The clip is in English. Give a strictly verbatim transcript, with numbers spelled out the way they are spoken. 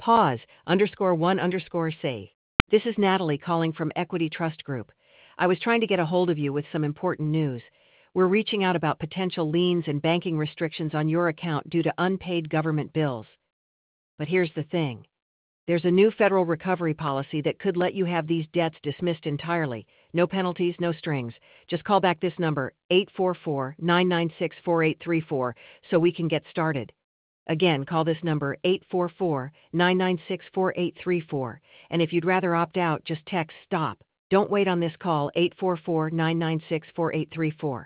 Pause, underscore one underscore say. This is Natalie calling from Equity Trust Group. I was trying to get a hold of you with some important news. We're reaching out about potential liens and banking restrictions on your account due to unpaid government bills. But here's the thing. There's a new federal recovery policy that could let you have these debts dismissed entirely. No penalties, no strings. Just call back this number, eight four four, nine nine six, four eight three four, so we can get started. Again, call this number, eight four four, nine nine six, four eight three four. And if you'd rather opt out, just text STOP. Don't wait on this call, eight four four, nine nine six, four eight three four.